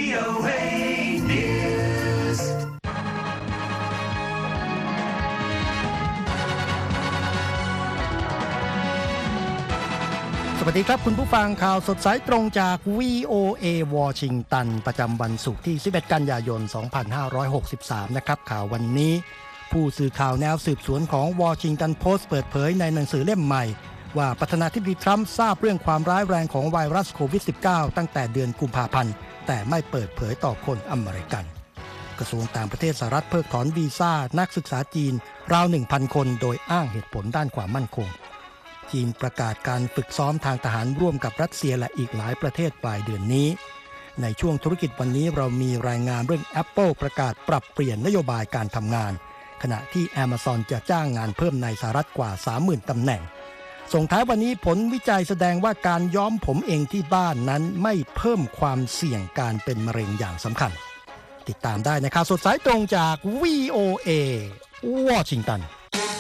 VOA News สวัสดีครับคุณผู้ฟังข่าวสดสายตรงจาก VOA วอชิงตันประจำวันศุกร์ที่ 11 กันยายน 2563 นะครับข่าววันนี้ผู้สื่อข่าวแนวสืบสวนของวอชิงตันโพสต์เปิดเผยในหนังสือเล่มใหม่ว่าประธานาธิบดีทรัมป์ทราบเรื่องความร้ายแรงของไวรัสโควิด -19 ตั้งแต่เดือนกุมภาพันธ์แต่ไม่เปิดเผยต่อคนอเมริกันกระทรวงต่างประเทศสหรัฐเพิกถอนวีซ่านักศึกษาจีนราว 1,000 คนโดยอ้างเหตุผลด้านความมั่นคงจีนประกาศการฝึกซ้อมทางทหารร่วมกับรัสเซียและอีกหลายประเทศปลายเดือนนี้ในช่วงธุรกิจวันนี้เรามีรายงานเรื่อง Apple ประกาศปรับเปลี่ยนนโยบายการทำงานขณะที่ Amazon จะจ้างงานเพิ่มในสหรัฐกว่า 30,000 ตำแหน่งส่งท้ายวันนี้ผลวิจัยแสดงว่าการย้อมผมเองที่บ้านนั้นไม่เพิ่มความเสี่ยงการเป็นมะเร็งอย่างสำคัญติดตามได้ในข่าวสดสายตรงจาก VOA วอชิงตัน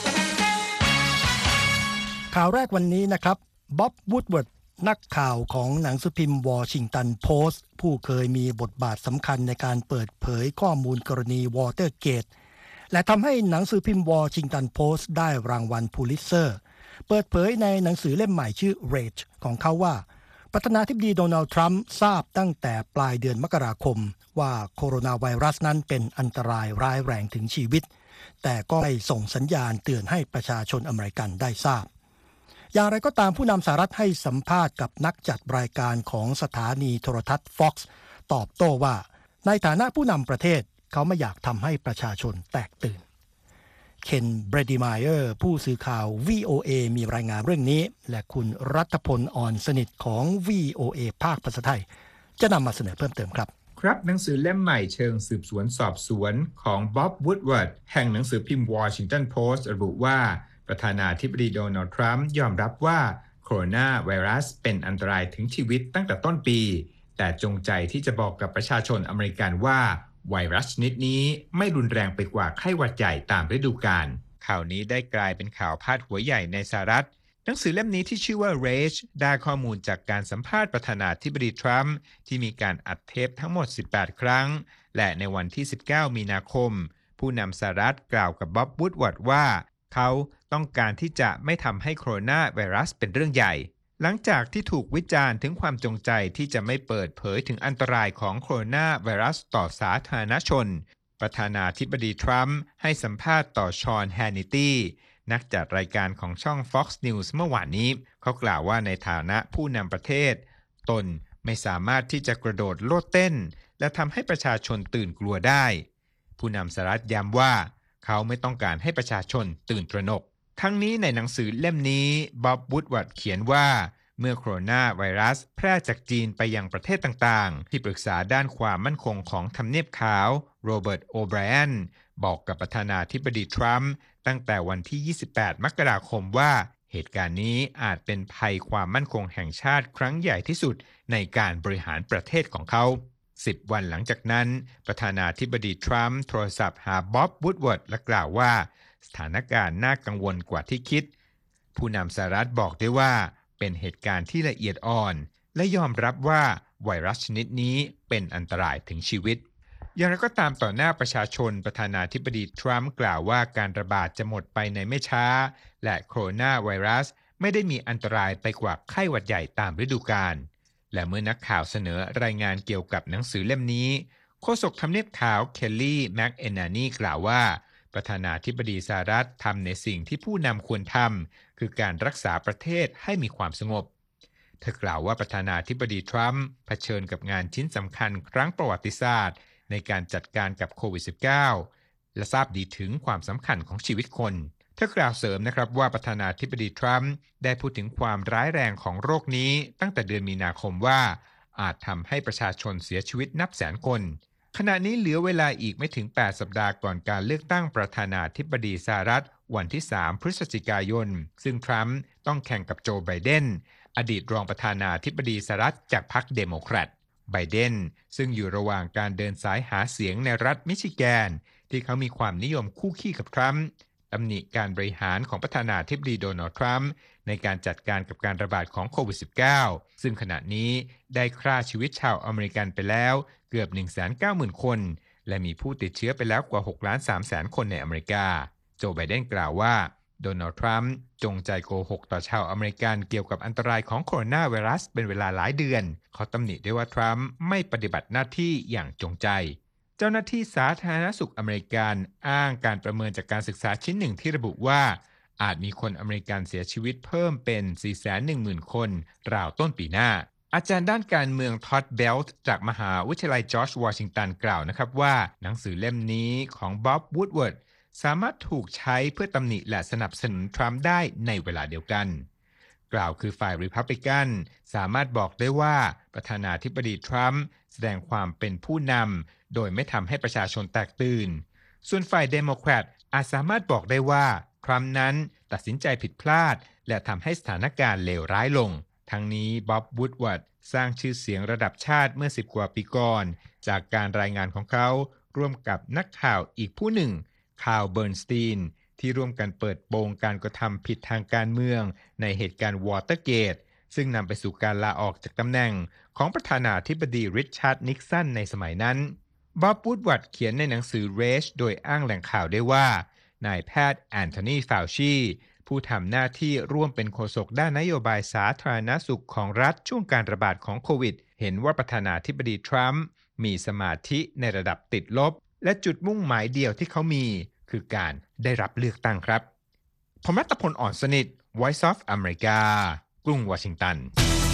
ข่าวแรกวันนี้นะครับบ๊อบวูดเวิร์ดนักข่าวของหนังสือพิมพ์วอชิงตันโพสต์ผู้เคยมีบทบาทสำคัญในการเปิดเผยข้อมูลกรณีวอเตอร์เกตและทำให้หนังสือพิมพ์วอชิงตันโพสต์ได้รางวัลพูลิตเซอร์เปิดเผยในหนังสือเล่มใหม่ชื่อ Rage ของเขาว่าประธานาธิบดีโดนัลด์ทรัมป์ทราบตั้งแต่ปลายเดือนมกราคมว่าโคโรนาไวรัสนั้นเป็นอันตรายร้ายแรงถึงชีวิตแต่ก็ไม่ส่งสัญญาณเตือนให้ประชาชนอเมริกันได้ทราบอย่างไรก็ตามผู้นำสหรัฐให้สัมภาษณ์กับนักจัดรายการของสถานีโทรทัศน์ Fox ตอบโต้ว่าในฐานะผู้นำประเทศเขาไม่อยากทำให้ประชาชนแตกตื่นเคนเบรดิไมเออร์ผู้สื่อข่าว VOA มีรายงานเรื่องนี้และคุณรัฐพลอ่อนสนิทของ VOA ภาคภาษาไทยจะนำมาเสนอเพิ่มเติมครับครับหนังสือเล่มใหม่เชิงสืบสวนสอบสวนของบ๊อบวูดเวิร์ดแห่งหนังสือพิมพ์ Washington Post ระบุว่าประธานาธิบดีโดนัลด์ทรัมป์ยอมรับว่าโคโรนาไวรัสเป็นอันตรายถึงชีวิตตั้งแต่ต้นปีแต่จงใจที่จะบอกกับประชาชนอเมริกันว่าไวรัสชนิดนี้ไม่รุนแรงไปกว่าไข้หวัดใหญ่ตามฤดูกาลข่าวนี้ได้กลายเป็นข่าวพาดหัวใหญ่ในสหรัฐหนังสือเล่มนี้ที่ชื่อว่า Rage ได้ข้อมูลจากการสัมภาษณ์ประธานาธิบดีทรัมป์ที่มีการอัดเทปทั้งหมด18ครั้งและในวันที่19มีนาคมผู้นำสหรัฐกล่าวกับบ๊อบวูดเวิร์ดว่าเขาต้องการที่จะไม่ทำให้โคโรนาไวรัสเป็นเรื่องใหญ่หลังจากที่ถูกวิจารณ์ถึงความจงใจที่จะไม่เปิดเผยถึงอันตรายของโคโรนาไวรัสต่อสาธารณชนประธานาธิบดีทรัมป์ให้สัมภาษณ์ต่อชอนแฮนนิตี้นักจัดรายการของช่อง Fox News เมื่อวานนี้เขากล่าวว่าในฐานะผู้นำประเทศตนไม่สามารถที่จะกระโดดโลดเต้นและทำให้ประชาชนตื่นกลัวได้ผู้นำสหรัฐย้ำว่าเขาไม่ต้องการให้ประชาชนตื่นตระหนกทั้งนี้ในหนังสือเล่มนี้บ๊อบวูดเวิร์ดเขียนว่าเมื่อโคโรนาไวรัสแพร่จากจีนไปยังประเทศต่างๆที่ปรึกษาด้านความมั่นคงของทำเนียบขาวโรเบิร์ตโอไบรอันบอกกับประธานาธิบดีทรัมป์ตั้งแต่วันที่28มกราคมว่าเหตุการณ์นี้อาจเป็นภัยความมั่นคงแห่งชาติครั้งใหญ่ที่สุดในการบริหารประเทศของเขา10วันหลังจากนั้นประธานาธิบดีทรัมป์โทรศัพท์หาบ๊อบวูดเวิร์ดและกล่าวว่าสถานการณ์น่ากังวลกว่าที่คิดผู้นำสหรัฐบอกด้วยว่าเป็นเหตุการณ์ที่ละเอียดอ่อนและยอมรับว่าไวรัสชนิดนี้เป็นอันตรายถึงชีวิตอย่างไรก็ตามต่อหน้าประชาชนประธานาธิบดีทรัมป์กล่าวว่าการระบาดจะหมดไปในไม่ช้าและโคโรนาไวรัสไม่ได้มีอันตรายไปกว่าไข้หวัดใหญ่ตามฤดูกาลและเมื่อนักข่าวเสนอรายงานเกี่ยวกับหนังสือเล่มนี้โฆษกทำเนียบขาวเคลลี่แม็กเอนนานีกล่าวว่าประธานาธิบดีสหรัฐทำในสิ่งที่ผู้นำควรทำคือการรักษาประเทศให้มีความสงบเธอกล่าวว่าประธานาธิบดีทรัมป์เผชิญกับงานชิ้นสำคัญครั้งประวัติศาสตร์ในการจัดการกับโควิด -19 และทราบดีถึงความสำคัญของชีวิตคนเธอกล่าวเสริมนะครับว่าประธานาธิบดีทรัมป์ได้พูดถึงความร้ายแรงของโรคนี้ตั้งแต่เดือนมีนาคมว่าอาจทำให้ประชาชนเสียชีวิตนับแสนคนขณะนี้เหลือเวลาอีกไม่ถึง8สัปดาห์ก่อนการเลือกตั้งประธานาธิบดีสหรัฐวันที่3พฤศจิกายนซึ่งทรัมป์ต้องแข่งกับโจไบเดนอดีตรองประธานาธิบดีสหรัฐจากพรรคเดโมแครตไบเดนซึ่งอยู่ระหว่างการเดินสายหาเสียงในรัฐมิชิแกนที่เขามีความนิยมคู่ขี้กับทรัมป์ตำหนิการบริหารของประธานาธิบดีโดนัลด์ทรัมป์ในการจัดการกับการระบาดของโควิด -19 ซึ่งขณะนี้ได้ฆ่าชีวิตชาวอเมริกันไปแล้วเกือบ 190,000 คนและมีผู้ติดเชื้อไปแล้วกว่า 6,300,000 คนในอเมริกาโจไบเดนกล่าวว่าโดนัลด์ทรัมป์จงใจโกหกต่อชาวอเมริกันเกี่ยวกับอันตรายของโคโรนาไวรัสเป็นเวลาหลายเดือนเขาตำหนิด้วยว่าทรัมป์ไม่ปฏิบัติหน้าที่อย่างจงใจเจ้าหน้าที่สาธารณสุขอเมริกันอ้างการประเมินจากการศึกษาชิ้นหนึ่งที่ระบุว่าอาจมีคนอเมริกันเสียชีวิตเพิ่มเป็น 410,000 คนราวต้นปีหน้าอาจารย์ด้านการเมืองท็อดเบลต์จากมหาวิทยาลัยจอร์จวอชิงตันกล่าวนะครับว่าหนังสือเล่มนี้ของบ๊อบวูดเวิร์ดสามารถถูกใช้เพื่อตำหนิและสนับสนุนทรัมป์ได้ในเวลาเดียวกันกล่าวคือฝ่ายรีพับลิกันสามารถบอกได้ว่าประธานาธิบดีทรัมป์แสดงความเป็นผู้นำโดยไม่ทำให้ประชาชนแตกตื่นส่วนฝ่ายเดโมแครตอาจสามารถบอกได้ว่าทรัมป์นั้นตัดสินใจผิดพลาดและทำให้สถานการณ์เลวร้ายลงทั้งนี้บ๊อบวูดวอร์ดสร้างชื่อเสียงระดับชาติเมื่อ10 กว่าปีก่อนจากการรายงานของเขาร่วมกับนักข่าวอีกผู้หนึ่งคาร์ล เบิร์นสตีนที่ร่วมกันเปิดโปงการกระทำผิดทางการเมืองในเหตุการณ์วอเตอร์เกตซึ่งนำไปสู่การลาออกจากตำแหน่งของประธานาธิบดีริชาร์ดนิกสันในสมัยนั้นบ๊อบวูดวอร์ดเขียนในหนังสือ Rage โดยอ้างแหล่งข่าวได้ว่านายแพทย์แอนโทนี ฟาวชีผู้ทำหน้าที่ร่วมเป็นโฆษกด้านนโยบายสาธารณสุขของรัฐช่วงการระบาดของโควิดเห็นว่าประธานาธิบดีทรัมป์มีสมาธิในระดับติดลบและจุดมุ่งหมายเดียวที่เขามีคือการได้รับเลือกตั้งครับผมรัตพล อ่อนสนิท Voice of America กรุงวอชิงตัน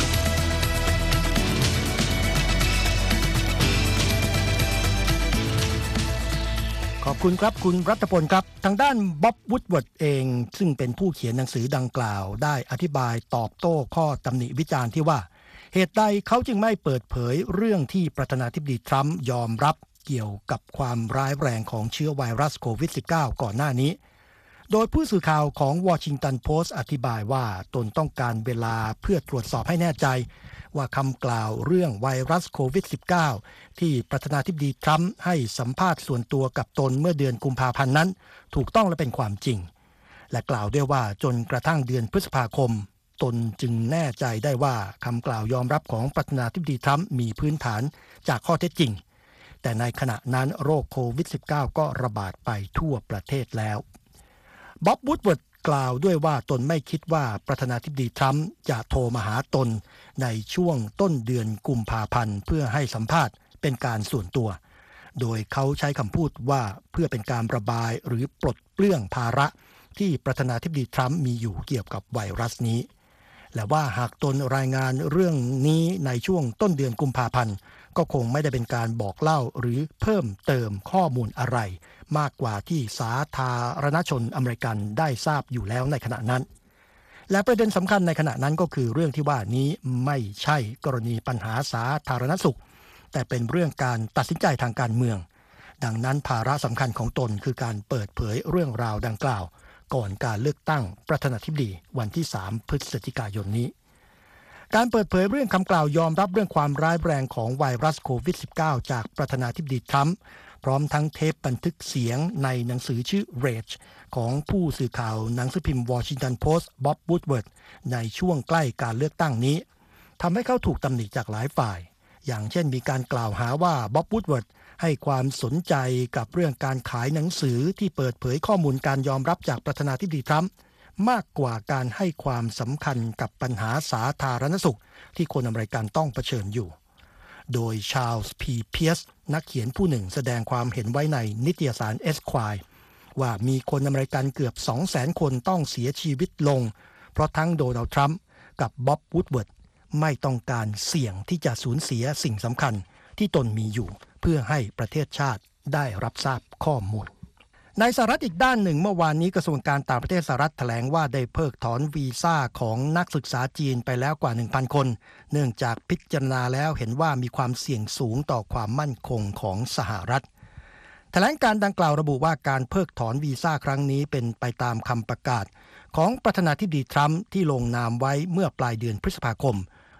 ขอบคุณครับคุณรัตพลครับทางด้านบ๊อบวูดเวิร์ดเองซึ่งเป็นผู้เขียนหนังสือดังกล่าวได้อธิบายตอบโต้ข้อตำหนิวิจารณ์ที่ว่าเหตุใดเขาจึงไม่เปิดเผยเรื่องที่ประธานาธิบดีทรัมป์ยอมรับเกี่ยวกับความร้ายแรงของเชื้อไวรัสโควิด -19 ก่อนหน้านี้โดยผู้สื่อข่าวของวอชิงตันโพสต์อธิบายว่าตนต้องการเวลาเพื่อตรวจสอบให้แน่ใจว่าคำกล่าวเรื่องไวรัสโควิด -19 ที่ประธานาธิบดีทรัมป์ให้สัมภาษณ์ส่วนตัวกับตนเมื่อเดือนกุมภาพันธ์นั้นถูกต้องและเป็นความจริงและกล่าวด้วยว่าจนกระทั่งเดือนพฤษภาคมตนจึงแน่ใจได้ว่าคำกล่าวยอมรับของประธานาธิบดีทรัมป์มีพื้นฐานจากข้อเท็จจริงแต่ในขณะนั้นโรคโควิด -19 ก็ระบาดไปทั่วประเทศแล้วบ๊อบวูดเวิร์ดกล่าวด้วยว่าตนไม่คิดว่าประธานาธิบดีทรัมป์จะโทรมาหาตนในช่วงต้นเดือนกุมภาพันธ์เพื่อให้สัมภาษณ์เป็นการส่วนตัวโดยเขาใช้คำพูดว่าเพื่อเป็นการระบายหรือปลดเปลื้องภาระที่ประธานาธิบดีทรัมป์มีอยู่เกี่ยวกับไวรัสนี้และว่าหากตนรายงานเรื่องนี้ในช่วงต้นเดือนกุมภาพันธ์ก็คงไม่ได้เป็นการบอกเล่าหรือเพิ่มเติมข้อมูลอะไรมากกว่าที่สาธารณชนอเมริกันได้ทราบอยู่แล้วในขณะนั้นและประเด็นสำคัญในขณะนั้นก็คือเรื่องที่ว่านี้ไม่ใช่กรณีปัญหาสาธารณสุขแต่เป็นเรื่องการตัดสินใจทางการเมืองดังนั้นภาระสำคัญของตนคือการเปิดเผยเรื่องราวดังกล่าวก่อนการเลือกตั้งประธานาธิบดีวันที่ 3 พฤศจิกายนนี้การเปิดเผยเรื่องคำกล่าวยอมรับเรื่องความร้ายแรงของไวรัสโควิด -19 จากประธานาธิบดีทรัมป์พร้อมทั้งเทปบันทึกเสียงในหนังสือชื่อ Rage ของผู้สื่อข่าวหนังสือพิมพ์ Washington Post บ๊อบวูดเวิร์ดในช่วงใกล้การเลือกตั้งนี้ทำให้เขาถูกตำหนิจากหลายฝ่ายอย่างเช่นมีการกล่าวหาว่าบ๊อบวูดเวิร์ดให้ความสนใจกับเรื่องการขายหนังสือที่เปิดเผยข้อมูลการยอมรับจากประธานาธิบดีทรัมป์มากกว่าการให้ความสำคัญกับปัญหาสาธารณสุขที่คนอเมริกันต้องเผชิญอยู่โดยชาร์ลส์ พี เพียร์สนักเขียนผู้หนึ่งแสดงความเห็นไว้ในนิตยสาร Esquire ว่ามีคนอเมริกันเกือบ 200,000 คนต้องเสียชีวิตลงเพราะทั้งโดนัลด์ทรัมป์กับบ๊อบวูดเวิร์ดไม่ต้องการเสี่ยงที่จะสูญเสียสิ่งสำคัญที่ตนมีอยู่เพื่อให้ประเทศชาติได้รับทราบข้อมูลในสหรัฐอีกด้านหนึ่งเมื่อวานนี้กระทรวงการต่างประเทศสหรัฐแถลงว่าได้เพิกถอนวีซ่าของนักศึกษาจีนไปแล้วกว่า 1,000 คนเนื่องจากพิจารณาแล้วเห็นว่ามีความเสี่ยงสูงต่อความมั่นคงของสหรัฐแถลงการดังกล่าวระบุว่าการเพิกถอนวีซ่าครั้งนี้เป็นไปตามคำประกาศของประธานาธิบดีทรัมป์ที่ลงนามไว้เมื่อปลายเดือนพฤษภาคม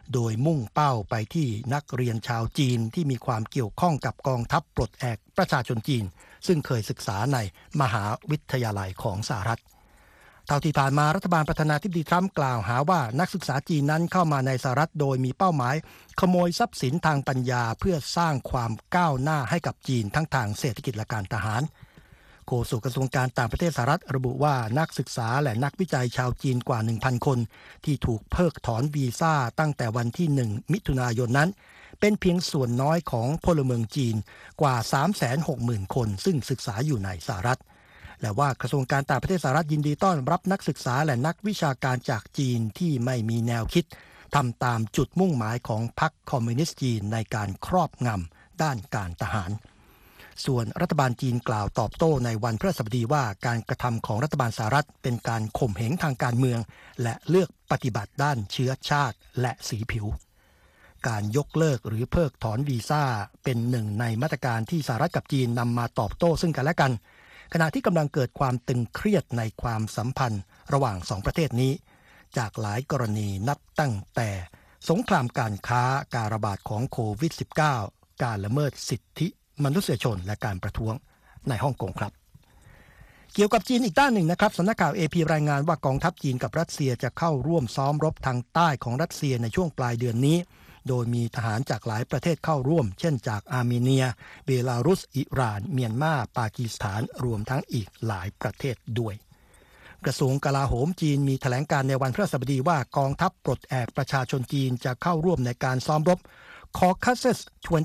โดยมุ่งเป้าไปที่นักเรียนชาวจีนที่มีความเกี่ยวข้องกับกองทัพปลดแอกประชาชนจีนซึ่งเคยศึกษาในมหาวิทยาลัยของสหรัฐเท่าที่ผ่านมารัฐบาลประธานาธิบดีทรัมป์กล่าวหาว่านักศึกษาจีนนั้นเข้ามาในสหรัฐโดยมีเป้าหมายขโมยทรัพย์สินทางปัญญาเพื่อสร้างความก้าวหน้าให้กับจีนทั้งทางเศรษฐกิจและการทหารโฆษกกระทรวงการต่างประเทศสหรัฐระบุว่านักศึกษาและนักวิจัยชาวจีนกว่า 1,000 คนที่ถูกเพิกถอนวีซ่าตั้งแต่วันที่ 1 มิถุนายนนั้นเป็นเพียงส่วนน้อยของพลเมืองจีนกว่า 360,000 คนซึ่งศึกษาอยู่ในสหรัฐและว่ากระทรวงการต่างประเทศสหรัฐยินดีต้อนรับนักศึกษาและนักวิชาการจากจีนที่ไม่มีแนวคิดทำตามจุดมุ่งหมายของพรรคคอมมิวนิสต์จีนในการครอบงำด้านการทหารส่วนรัฐบาลจีนกล่าวตอบโต้ในวันพฤหัสบดีว่าการกระทำของรัฐบาลสหรัฐเป็นการข่มเหงทางการเมืองและเลือกปฏิบัติด้านเชื้อชาติและสีผิวการยกเลิกหรือเพิกถอนวีซ่าเป็นหนึ่งในมาตรการที่สหรัฐกับจีนนำมาตอบโต้ซึ่งกันและกันขณะที่กำลังเกิดความตึงเครียดในความสัมพันธ์ระหว่างสองประเทศนี้จากหลายกรณีนับตั้งแต่สงครามการค้าการระบาดของโควิด -19 การละเมิดสิทธิมนุษยชนและการประท้วงในฮ่องกงครับเกี่ยวกับจีนอีกด้านหนึ่งนะครับสำนักข่าว AP รายงานว่ากองทัพจีนกับรัสเซียจะเข้าร่วมซ้อมรบทางใต้ของรัสเซียในช่วงปลายเดือนนี้โดยมีทหารจากหลายประเทศเข้าร่วมเช่นจากอาร์เมเนียเบลารุสอิหร่านเมียนมาปากีสถานรวมทั้งอีกหลายประเทศด้วยกระทรวงกลาโหมจีนมีแถลงการในวันพฤหัสบดีว่ากองทัพปลดแอกประชาชนจีนจะเข้าร่วมในการซ้อมรบ Caucasus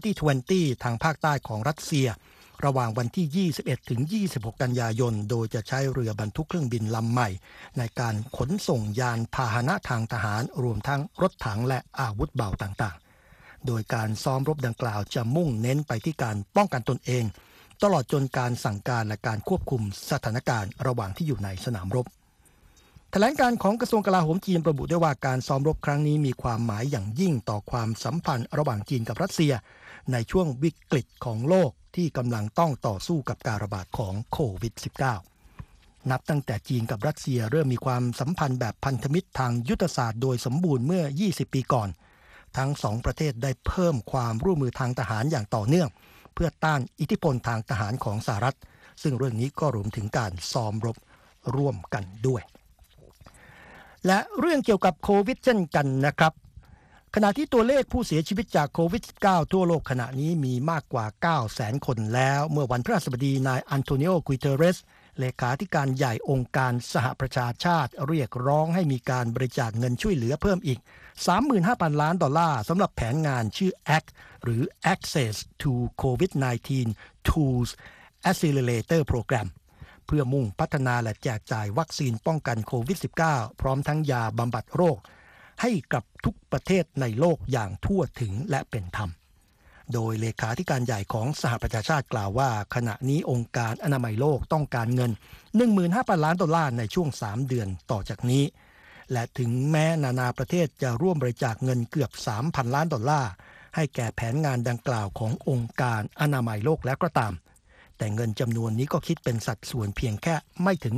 2020 ทางภาคใต้ของรัสเซียระหว่างวันที่ 21 ถึง 26 กันยายนโดยจะใช้เรือบรรทุกเครื่องบินลำใหม่ในการขนส่งยานพาหนะทางทหารรวมทั้งรถถังและอาวุธเบาต่างๆโดยการซ้อมรบดังกล่าวจะมุ่งเน้นไปที่การป้องกันตนเองตลอดจนการสั่งการและการควบคุมสถานการณ์ระหว่างที่อยู่ในสนามรบแถลงการของกระทรวงกลาโหมจีนระบุได้ว่าการซ้อมรบครั้งนี้มีความหมายอย่างยิ่งต่อความสัมพันธ์ระหว่างจีนกับรัสเซียในช่วงวิกฤตของโลกที่กำลังต้องต่อสู้กับการระบาดของโควิด -19 นับตั้งแต่จีนกับรัสเซียเริ่มมีความสัมพันธ์แบบพันธมิตรทางยุทธศาสตร์โดยสมบูรณ์เมื่อ 20 ปีก่อนทั้งสองประเทศได้เพิ่มความร่วมมือทางทหารอย่างต่อเนื่องเพื่อต้านอิทธิพลทางทหารของสหรัฐซึ่งเรื่องนี้ก็รวมถึงการซ้อมรบร่วมกันด้วยและเรื่องเกี่ยวกับโควิดเช่นกันนะครับขณะที่ตัวเลขผู้เสียชีวิตจากโควิด -19 ทั่วโลกขณะนี้มีมากกว่า 900,000 คนแล้วเมื่อวันพฤหัสบดีนายอันโตนิโอ กุยเตเรสเลขาธิการใหญ่องค์การสหประชาชาติเรียกร้องให้มีการบริจาคเงินช่วยเหลือเพิ่มอีก 35,000 ล้านดอลลาร์สำหรับแผนงานชื่อ ACT หรือ Access to COVID-19 Tools Accelerator Program เพื่อมุ่งพัฒนาและแจกจ่ายวัคซีนป้องกันโควิด -19 พร้อมทั้งยาบำบัดโรคให้กับทุกประเทศในโลกอย่างทั่วถึงและเป็นธรรมโดยเลขาธิการใหญ่ของสหประชาชาติกล่าวว่าขณะนี้องค์การอนามัยโลกต้องการเงิน 15,000 ล้านดอลลาร์ในช่วง3เดือนต่อจากนี้และถึงแม้นานาประเทศจะร่วมบริจาคเงินเกือบ 3,000 ล้านดอลลาร์ให้แก่แผนงานดังกล่าวขององค์การอนามัยโลกแล้วก็ตามแต่เงินจำนวนนี้ก็คิดเป็นสัดส่วนเพียงแค่ไม่ถึง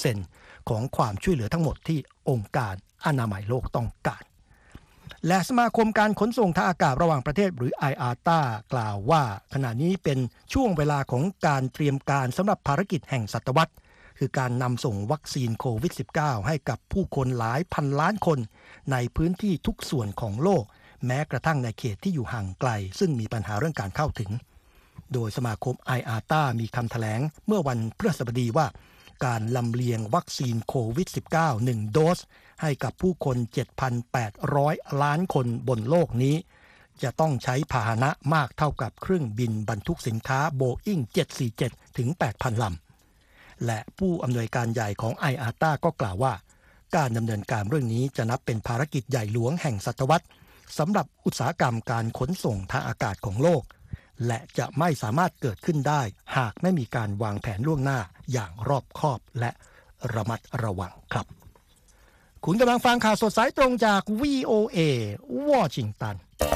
10% ของความช่วยเหลือทั้งหมดที่องค์การอนามัยโลกต้องการและสมาคมการขนส่งทางอากาศระหว่างประเทศหรือ IATA กล่าวว่าขณะนี้เป็นช่วงเวลาของการเตรียมการสำหรับภารกิจแห่งศตวรรษคือการนำส่งวัคซีนโควิด -19 ให้กับผู้คนหลายพันล้านคนในพื้นที่ทุกส่วนของโลกแม้กระทั่งในเขตที่อยู่ห่างไกลซึ่งมีปัญหาเรื่องการเข้าถึงโดยสมาคม IATA มีคำแถลงเมื่อวันพฤหัสบดีว่าการลำเลียงวัคซีนโควิด -19 1 โดสให้กับผู้คน 7,800 ล้านคนบนโลกนี้จะต้องใช้พาหนะมากเท่ากับเครื่องบินบรรทุกสินค้า Boeing 747 ถึง 8,000 ลำและผู้อำนวยการใหญ่ของ IATA ก็กล่าวว่าการดำเนินการเรื่องนี้จะนับเป็นภารกิจใหญ่หลวงแห่งศตวรรษสำหรับอุตสาหกรรมการขนส่งทางอากาศของโลกและจะไม่สามารถเกิดขึ้นได้หากไม่มีการวางแผนล่วงหน้าอย่างรอบคอบและระมัดระวังครับคุณกำลังฟังข่าวสดสายตรงจาก VOA วอชิงตัน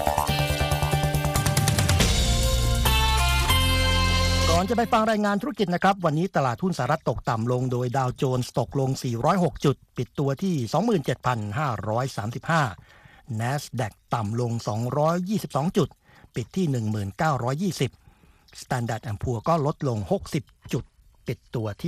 ก่อนจะไปฟังรายงานธุรกิจนะครับวันนี้ตลาดหุ้นสหรัฐตกต่ำลงโดยดาวโจนส์ตกลง406จุดปิดตัวที่ 27,535 NASDAQ ต่ำลง222จุดปิดที่ 1920 Standard & Poor's ก็ลดลง60จุดปิดตัวที่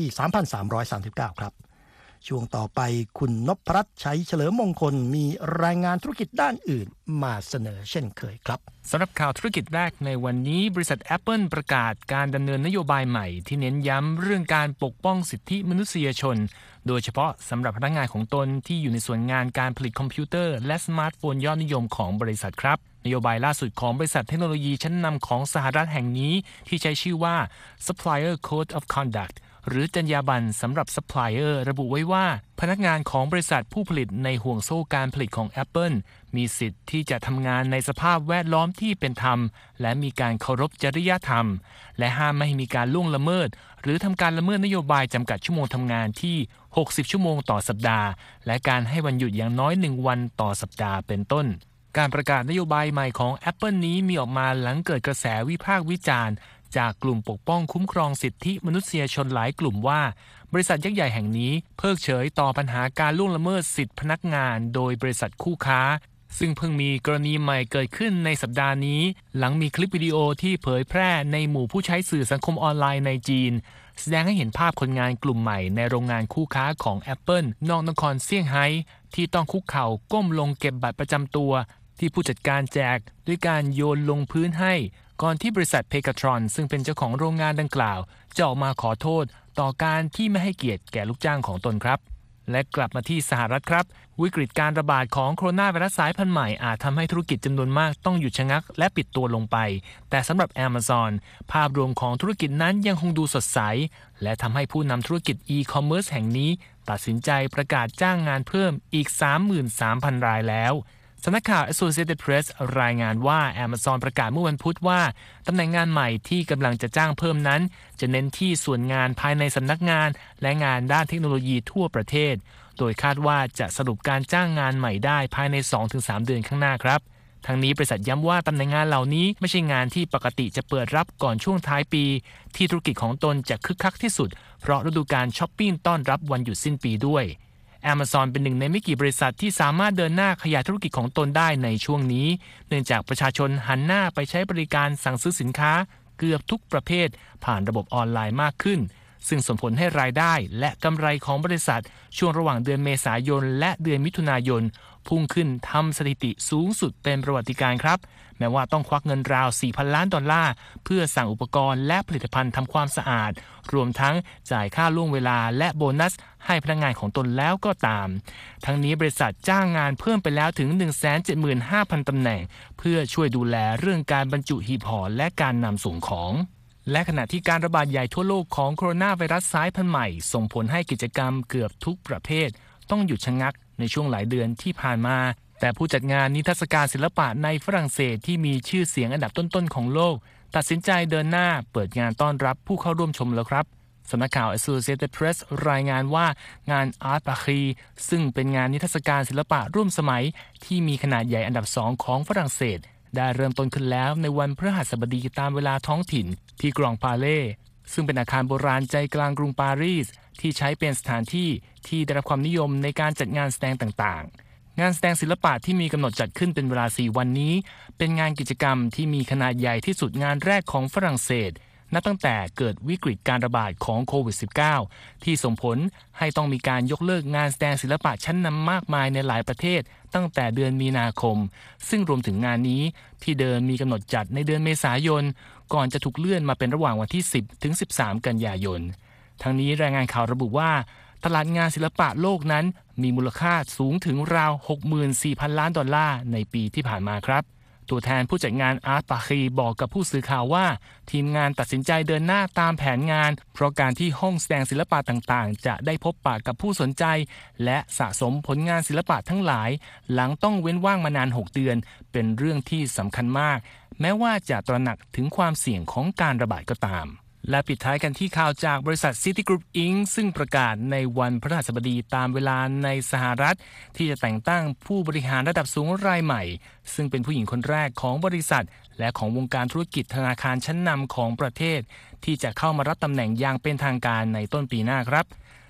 3,339 ครับช่วงต่อไปคุณนพรัตน์ชัยเฉลิมมงคลมีรายงานธุรกิจด้านอื่นมาเสนอเช่นเคยครับสำหรับข่าวธุรกิจแรกในวันนี้บริษัท Apple ประกาศการดำเนินนโยบายใหม่ที่เน้นย้ำเรื่องการปกป้องสิทธิมนุษยชนโดยเฉพาะสำหรับพนักงานของตนที่อยู่ในส่วนงานการผลิตคอมพิวเตอร์และสมาร์ทโฟนยอดนิยมของบริษัทครับนโยบายล่าสุดของบริษัทเทคโนโลยีชั้นนำของสหรัฐแห่งนี้ที่ใช้ชื่อว่า Supplier Code of Conductหรือจรรยาบรรณสำหรับซัพพลายเออร์ระบุไว้ว่าพนักงานของบริษัทผู้ผลิตในห่วงโซ่การผลิตของ Apple มีสิทธิ์ที่จะทำงานในสภาพแวดล้อมที่เป็นธรรมและมีการเคารพจริยธรรมและห้ามไม่ให้มีการล่วงละเมิดหรือทำการละเมิดนโยบายจำกัดชั่วโมงทำงานที่60ชั่วโมงต่อสัปดาห์และการให้วันหยุดอย่างน้อย1วันต่อสัปดาห์เป็นต้นการประกาศนโยบายใหม่ของ Apple นี้มีออกมาหลังเกิดกระแสวิพากษ์วิจารณ์จากกลุ่มปกป้องคุ้มครองสิทธิมนุษยชนหลายกลุ่มว่าบริษัทยักษ์ใหญ่แห่งนี้เพิกเฉยต่อปัญหาการล่วงละเมิดสิทธิพนักงานโดยบริษัทคู่ค้าซึ่งเพิ่งมีกรณีใหม่เกิดขึ้นในสัปดาห์นี้หลังมีคลิปวิดีโอที่เผยแพร่ในหมู่ผู้ใช้สื่อสังคมออนไลน์ในจีนแสดงให้เห็นภาพคนงานกลุ่มใหม่ในโรงงานคู่ค้าของ Apple นอกนครเซี่ยงไฮ้ที่ต้องคุกเข่าก้มลงเก็บบัตรประจำตัวที่ผู้จัดการแจกด้วยการโยนลงพื้นให้ก่อนที่บริษัทเพกาทรอนซึ่งเป็นเจ้าของโรงงานดังกล่าวจะออกมาขอโทษต่อการที่ไม่ให้เกียรติแก่ลูกจ้างของตนครับและกลับมาที่สหรัฐครับวิกฤตการระบาดของโคโรนาไวรัสสายพันธุ์ใหม่อาจทำให้ธุรกิจจำนวนมากต้องหยุดชะงักและปิดตัวลงไปแต่สำหรับ Amazon ภาพรวมของธุรกิจนั้นยังคงดูสดใสและทำให้ผู้นำธุรกิจ e-commerce แห่งนี้ตัดสินใจประกาศจ้างงานเพิ่มอีก 33,000 รายแล้วสำนักข่าว Associated Press รายงานว่า Amazon ประกาศเมื่อวันพุธว่าตำแหน่งงานใหม่ที่กำลังจะจ้างเพิ่มนั้นจะเน้นที่ส่วนงานภายในสำนักงานและงานด้านเทคโนโลยีทั่วประเทศโดยคาดว่าจะสรุปการจ้างงานใหม่ได้ภายใน 2-3 เดือนข้างหน้าครับทั้งนี้บริษัทย้ำว่าตำแหน่งงานเหล่านี้ไม่ใช่งานที่ปกติจะเปิดรับก่อนช่วงท้ายปีที่ธุรกิจของตนจะคึกคักที่สุดเพราะฤดูกาลช้อปปิ้งต้อนรับวันหยุดสิ้นปีด้วยAmazon เป็นหนึ่งในไม่กี่บริษัทที่สามารถเดินหน้าขยายธุรกิจของตนได้ในช่วงนี้เนื่องจากประชาชนหันหน้าไปใช้บริการสั่งซื้อสินค้าเกือบทุกประเภทผ่านระบบออนไลน์มากขึ้นซึ่งส่งผลให้รายได้และกำไรของบริษัทช่วงระหว่างเดือนเมษายนและเดือนมิถุนายนพุ่งขึ้นทำสถิติสูงสุดเป็นประวัติการณ์ครับแม้ว่าต้องควักเงินราว $4,000 ล้านเพื่อสั่งอุปกรณ์และผลิตภัณฑ์ทำความสะอาดรวมทั้งจ่ายค่าล่วงเวลาและโบนัสให้พนักงานของตนแล้วก็ตามทั้งนี้บริษัทจ้างงานเพิ่มไปแล้วถึง 175,000 ตำแหน่งเพื่อช่วยดูแลเรื่องการบรรจุหีบห่อและการนำส่งของและขณะที่การระบาดใหญ่ทั่วโลกของโคโรนาไวรัสสายพันธุ์ใหม่ส่งผลให้กิจกรรมเกือบทุกประเภทต้องหยุดชะงักในช่วงหลายเดือนที่ผ่านมาแต่ผู้จัดงานนิทรรศการศิลปะในฝรั่งเศสที่มีชื่อเสียงอันดับต้นๆของโลกตัดสินใจเดินหน้าเปิดงานต้อนรับผู้เข้าร่วมชมแล้วครับสำนักข่าว Associated Press รายงานว่างาน Art Paris ซึ่งเป็นงานนิทรรศการศิลปะร่วมสมัยที่มีขนาดใหญ่อันดับ2ของฝรั่งเศสได้เริ่มต้นขึ้นแล้วในวันพฤหัสบดีตามเวลาท้องถิ่นที่กรองพาเล่ซึ่งเป็นอาคารโบราณใจกลางกรุงปารีสที่ใช้เป็นสถานที่ที่ได้รับความนิยมในการจัดงานแสดงต่างๆงานแสดงศิลปะที่มีกำหนดจัดขึ้นเป็นเวลา4วันนี้เป็นงานกิจกรรมที่มีขนาดใหญ่ที่สุดงานแรกของฝรั่งเศสนับตั้งแต่เกิดวิกฤตการระบาดของโควิด -19 ที่ส่งผลให้ต้องมีการยกเลิกงานแสดงศิลปะชั้นนำมากมายในหลายประเทศตั้งแต่เดือนมีนาคมซึ่งรวมถึงงานนี้ที่เดิมมีกำหนดจัดในเดือนเมษายนก่อนจะถูกเลื่อนมาเป็นระหว่างวันที่10ถึง13กันยายนทั้งนี้รายงานข่าวระบุว่าตลาดงานศิลปะโลกนั้นมีมูลค่าสูงถึงราว 64,000 ล้านดอลลาร์ในปีที่ผ่านมาครับตัวแทนผู้จัดงาน Art Paris บอกกับผู้สื่อข่าวว่าทีมงานตัดสินใจเดินหน้าตามแผนงานเพราะการที่ห้องแสดงศิลปะต่างๆจะได้พบปะกับผู้สนใจและสะสมผลงานศิลปะทั้งหลายหลังต้องเว้นว่างมานาน6 เดือนเป็นเรื่องที่สำคัญมากแม้ว่าจะตระหนักถึงความเสี่ยงของการระบาดก็ตามและปิดท้ายกันที่ข่าวจากบริษัท Citigroup Inc. ซึ่งประกาศในวันพฤหัสบดีตามเวลาในสหรัฐที่จะแต่งตั้งผู้บริหารระดับสูงรายใหม่ซึ่งเป็นผู้หญิงคนแรกของบริษัทและของวงการธุรกิจธนาคารชั้นนำของประเทศที่จะเข้ามารับตำแหน่งอย่างเป็นทางการในต้นปีหน้าครับ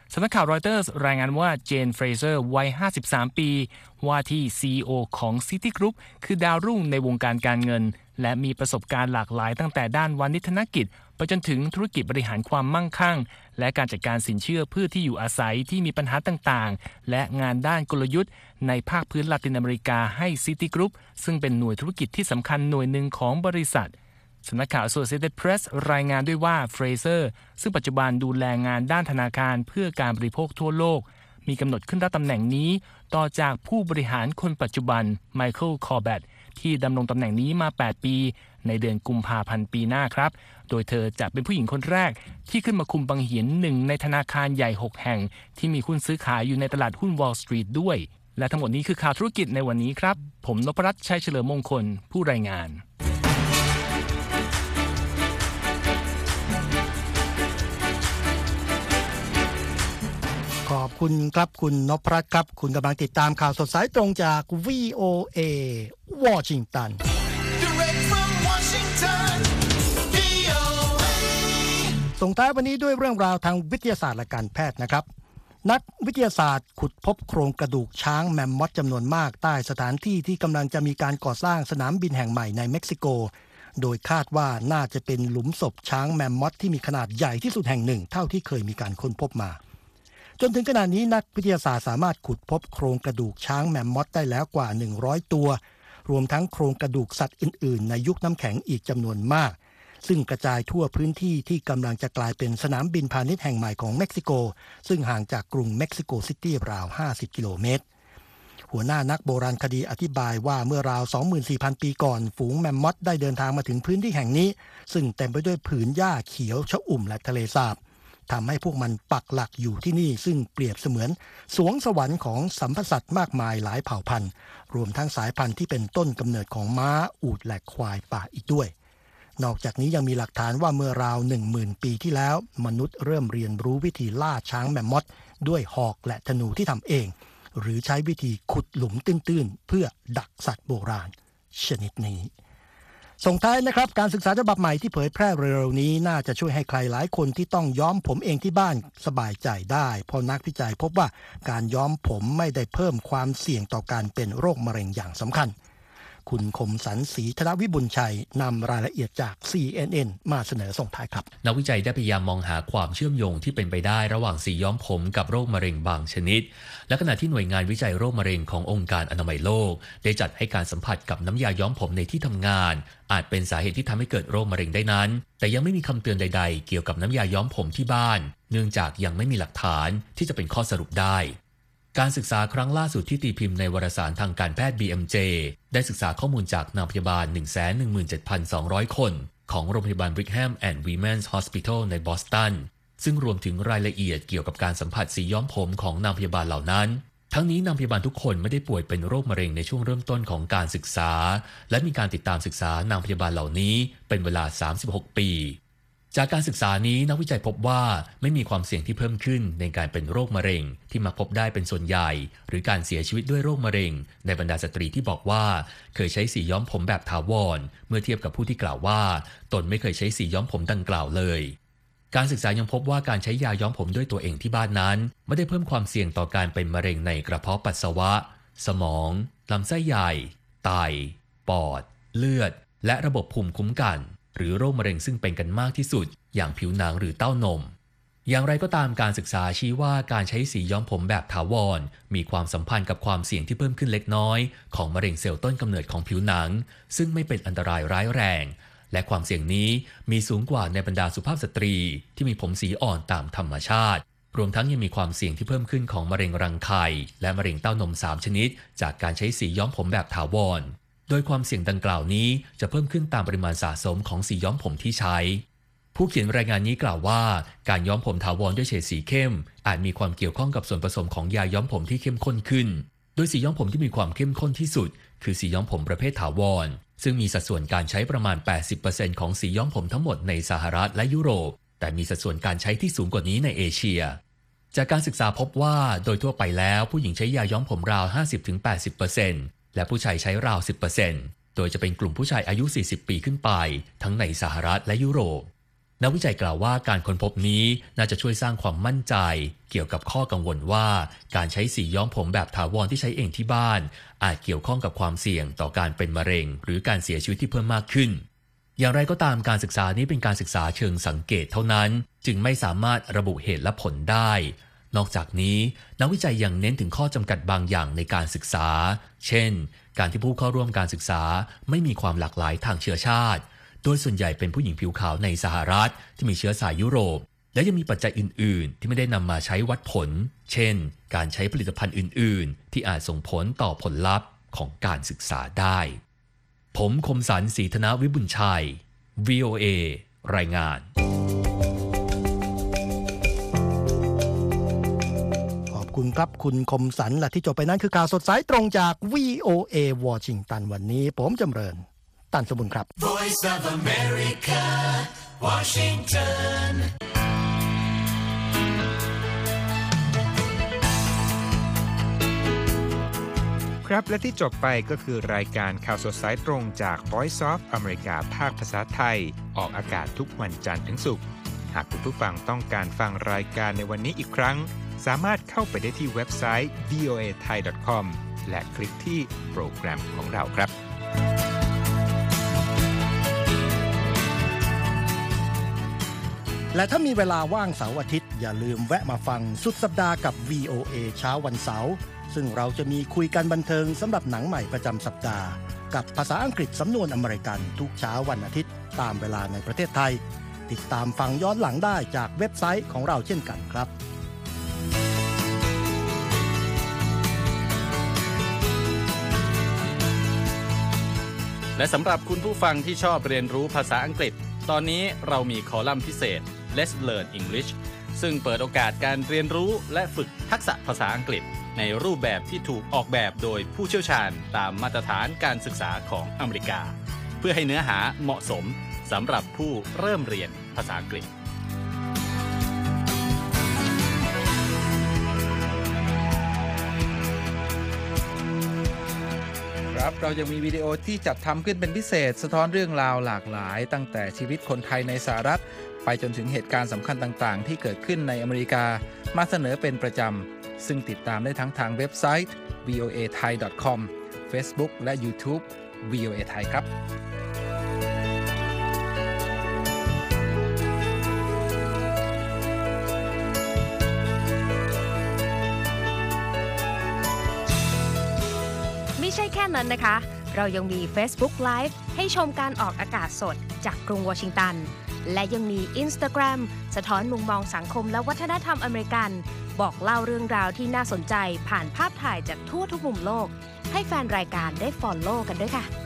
สำนักข่าวรอยเตอร์สรายงานว่าเจนเฟรเซอร์วัย53ปีว่าที่ CEO ของ City Group คือดาวรุ่งในวงการการเงินและมีประสบการณ์หลากหลายตั้งแต่ด้านวานิชธนกิจไปจนถึงธุรกิจบริหารความมั่งคั่งและการจัดการสินเชื่อเพื่อที่อยู่อาศัยที่มีปัญหาต่างๆและงานด้านกลยุทธ์ในภาคพื้นลาตินอเมริกาให้ City Group ซึ่งเป็นหน่วยธุรกิจที่สำคัญหน่วยหนึ่งของบริษัทสำนักข่าว Associated Press รายงานด้วยว่าเฟรเซอร์ซึ่งปัจจุบันดูแลงานด้านธนาคารเพื่อการบริโภคทั่วโลกมีกำหนดขึ้นรับตำแหน่งนี้ต่อจากผู้บริหารคนปัจจุบันไมเคิลคอร์เบตที่ดำรงตำแหน่งนี้มา8ปีในเดือนกุมภาพันธ์ปีหน้าครับโดยเธอจะเป็นผู้หญิงคนแรกที่ขึ้นมาคุมบังเหียนหนึ่งในธนาคารใหญ่6แห่งที่มีหุ้นซื้อขายอยู่ในตลาดหุ้น Wall Street ด้วยและทั้งหมดนี้คือข่าวธุรกิจในวันนี้ครับผมนพรัตน์ชัยเฉลิมมงคลผู้รายงานขอบคุณครับคุณนพรัตน์ครับคุณกำลังติดตามข่าวสดสายตรงจาก VOA วอชิงตันส่งท้ายวันนี้ด้วยเรื่องราวทางวิทยาศาสตร์และการแพทย์นะครับนักวิทยาศาสตร์ขุดพบโครงกระดูกช้างแมมมอธจำนวนมากใต้สถานที่ที่กำลังจะมีการก่อสร้างสนามบินแห่งใหม่ในเม็กซิโกโดยคาดว่าน่าจะเป็นหลุมศพช้างแมมมอธที่มีขนาดใหญ่ที่สุดแห่งหนึ่งเท่าที่เคยมีการค้นพบมาจนถึงขณะนี้นักวิทยาศาสตร์สามารถขุดพบโครงกระดูกช้างแมมมอธได้แล้วกว่า100ตัวรวมทั้งโครงกระดูกสัตว์อื่นๆในยุคน้ำแข็งอีกจำนวนมากซึ่งกระจายทั่วพื้นที่ที่กำลังจะกลายเป็นสนามบินพาณิชย์แห่งใหม่ของเม็กซิโกซึ่งห่างจากกรุงเม็กซิโกซิตี้ราว50กิโลเมตรหัวหน้านักโบราณคดีอธิบายว่าเมื่อราว 24,000 ปีก่อนฝูงแมมมอธได้เดินทางมาถึงพื้นที่แห่งนี้ซึ่งเต็มไปด้วยผืนหญ้าเขียวชอุ่มและทะเลสาบทำให้พวกมันปักหลักอยู่ที่นี่ซึ่งเปรียบเสมือนสวงสวรรค์ของสัมพสัตว์มากมายหลายเผ่าพันธุ์รวมทั้งสายพันธุ์ที่เป็นต้นกำเนิดของม้าอูฐและควายป่าอีกด้วยนอกจากนี้ยังมีหลักฐานว่าเมื่อราว 10,000 ปีที่แล้วมนุษย์เริ่มเรียนรู้วิธีล่าช้างแมมมอธด้วยหอกและธนูที่ทำเองหรือใช้วิธีขุดหลุมตื้นๆเพื่อดักสัตว์โบราณชนิดนี้ส่งท้ายนะครับการศึกษาฉบับใหม่ที่เผยแพร่เร็วๆนี้น่าจะช่วยให้ใครหลายคนที่ต้องย้อมผมเองที่บ้านสบายใจได้เพราะนักวิจัยพบว่าการย้อมผมไม่ได้เพิ่มความเสี่ยงต่อการเป็นโรคมะเร็งอย่างสำคัญคุณคมสันต์ศรีธนวิบุญชัยนำรายละเอียดจาก CNN มาเสนอส่งท้ายครับนักวิจัยได้พยายามมองหาความเชื่อมโยงที่เป็นไปได้ระหว่างสีย้อมผมกับโรคมะเร็งบางชนิดและขณะที่หน่วยงานวิจัยโรคมะเร็งขององค์การอนามัยโลกได้จัดให้การสัมผัสกับน้ำยาย้อมผมในที่ทำงานอาจเป็นสาเหตุที่ทำให้เกิดโรคมะเร็งได้นั้นแต่ยังไม่มีคำเตือนใดๆเกี่ยวกับน้ำยาย้อมผมที่บ้านเนื่องจากยังไม่มีหลักฐานที่จะเป็นข้อสรุปได้การศึกษาครั้งล่าสุดที่ตีพิมพ์ในวารสารทางการแพทย์ BMJ ได้ศึกษาข้อมูลจากนางพยาบาล 117,200 คนของโรงพยาบาล Brigham and Women's Hospital ในบอสตันซึ่งรวมถึงรายละเอียดเกี่ยวกับการสัมผัสสีย้อมผมของนางพยาบาลเหล่านั้นทั้งนี้นางพยาบาลทุกคนไม่ได้ป่วยเป็นโรคมะเร็งในช่วงเริ่มต้นของการศึกษาและมีการติดตามศึกษานางพยาบาลเหล่านี้เป็นเวลา36 ปีจากการศึกษานี้นักวิจัยพบว่าไม่มีความเสี่ยงที่เพิ่มขึ้นในการเป็นโรคมะเร็งที่มักพบได้เป็นส่วนใหญ่หรือการเสียชีวิตด้วยโรคมะเร็งในบรรดาสตรีที่บอกว่าเคยใช้สีย้อมผมแบบถาวรเมื่อเทียบกับผู้ที่กล่าวว่าตนไม่เคยใช้สีย้อมผมดังกล่าวเลยการศึกษายังพบว่าการใช้ยาย้อมผมด้วยตัวเองที่บ้านนั้นไม่ได้เพิ่มความเสี่ยงต่อการเป็นมะเร็งในกระเพาะปัสสาวะสมองลำไส้ใหญ่ไตปอดเลือดและระบบภูมิคุ้มกันหรือโรคมะเร็งซึ่งเป็นกันมากที่สุดอย่างผิวหนังหรือเต้านมอย่างไรก็ตามการศึกษาชี้ว่าการใช้สีย้อมผมแบบถาวรมีความสัมพันธ์กับความเสี่ยงที่เพิ่มขึ้นเล็กน้อยของมะเร็งเซลล์ต้นกำเนิดของผิวหนังซึ่งไม่เป็นอันตรายร้ายแรงและความเสี่ยงนี้มีสูงกว่าในบรรดาสุภาพสตรีที่มีผมสีอ่อนตามธรรมชาติรวมทั้งยังมีความเสี่ยงที่เพิ่มขึ้นของมะเร็งรังไข่และมะเร็งเต้านม3ชนิดจากการใช้สีย้อมผมแบบถาวรโดยความเสี่ยงดังกล่าวนี้จะเพิ่มขึ้นตามปริมาณสะสมของสีย้อมผมที่ใช้ผู้เขียนรายงานนี้กล่าวว่าการย้อมผมถาวรด้วยเฉดสีเข้มอาจมีความเกี่ยวข้องกับส่วนผสมของยาย้อมผมที่เข้มข้นขึ้นโดยสีย้อมผมที่มีความเข้มข้นที่สุดคือสีย้อมผมประเภทถาวรซึ่งมีสัดส่วนการใช้ประมาณ 80% ของสีย้อมผมทั้งหมดในสหรัฐและยุโรปแต่มีสัดส่วนการใช้ที่สูงกว่านี้ในเอเชียจากการศึกษาพบว่าโดยทั่วไปแล้วผู้หญิงใช้ยาย้อมผมราว 50-80%และผู้ชายใช้ราว 10%โดยจะเป็นกลุ่มผู้ชายอายุ 40 ปีขึ้นไปทั้งในสหรัฐและยุโรปนักวิจัยกล่าวว่าการค้นพบนี้น่าจะช่วยสร้างความมั่นใจเกี่ยวกับข้อกังวลว่าการใช้สีย้อมผมแบบถาวรที่ใช้เองที่บ้านอาจเกี่ยวข้องกับความเสี่ยงต่อการเป็นมะเร็งหรือการเสียชีวิตที่เพิ่มมากขึ้นอย่างไรก็ตามการศึกษานี้เป็นการศึกษาเชิงสังเกตเท่านั้นจึงไม่สามารถระบุเหตุและผลได้นอกจากนี้นักวิจัยยังเน้นถึงข้อจำกัดบางอย่างในการศึกษาเช่นการที่ผู้เข้าร่วมการศึกษาไม่มีความหลากหลายทางเชื้อชาติโดยส่วนใหญ่เป็นผู้หญิงผิวขาวในสหรัฐที่มีเชื้อสายยุโรปและยังมีปัจจัยอื่นๆที่ไม่ได้นำมาใช้วัดผลเช่นการใช้ผลิตภัณฑ์อื่นๆที่อาจส่งผลต่อผลลัพธ์ของการศึกษาได้ผมคมสันต์ ศรีธนวิบุญชัย VOA รายงานขอบคุณครับคุณคมสันและที่จบไปนั้นคือข่าวสดสายตรงจาก VOA วอชิงตันวันนี้ผมจำเริญตันสมุนครับ Voice of America, Washington. ครับและที่จบไปก็คือรายการข่าวสดสายตรงจาก Voice of America ภาคภาษาไทยออกอากาศทุกวันจันทร์ถึงศุกร์หากคุณผู้ฟังต้องการฟังรายการในวันนี้อีกครั้งสามารถเข้าไปได้ที่เว็บไซต์ voathai.com และคลิกที่โปรแกรมของเราครับและถ้ามีเวลาว่างเสาร์อาทิตย์อย่าลืมแวะมาฟังสุดสัปดาห์กับ VOA เช้าวันเสาร์ซึ่งเราจะมีคุยกันบันเทิงสำหรับหนังใหม่ประจำสัปดาห์กับภาษาอังกฤษสำนวนอเมริกันทุกเช้าวันอาทิตย์ตามเวลาในประเทศไทยติดตามฟังย้อนหลังได้จากเว็บไซต์ของเราเช่นกันครับและสำหรับคุณผู้ฟังที่ชอบเรียนรู้ภาษาอังกฤษตอนนี้เรามีคอลัมน์พิเศษ Let's Learn English ซึ่งเปิดโอกาสการเรียนรู้และฝึกทักษะภาษาอังกฤษในรูปแบบที่ถูกออกแบบโดยผู้เชี่ยวชาญตามมาตรฐานการศึกษาของอเมริกาเพื่อให้เนื้อหาเหมาะสมสำหรับผู้เริ่มเรียนภาษาอังกฤษครับเรายังมีวิดีโอที่จัดทำขึ้นเป็นพิเศษสะท้อนเรื่องราวหลากหลายตั้งแต่ชีวิตคนไทยในสหรัฐไปจนถึงเหตุการณ์สำคัญต่างๆที่เกิดขึ้นในอเมริกามาเสนอเป็นประจำซึ่งติดตามได้ทั้งทางเว็บไซต์ voathai.com Facebook และ YouTube VOA Thai ครับไม่ใช่แค่นั้นนะคะเรายังมี Facebook Live ให้ชมการออกอากาศสดจากกรุงวอชิงตันและยังมี Instagram สะท้อนมุมมองสังคมและวัฒนธรรมอเมริกันบอกเล่าเรื่องราวที่น่าสนใจผ่านภาพถ่ายจากทั่วทุกมุมโลกให้แฟนรายการได้ follow กันด้วยค่ะ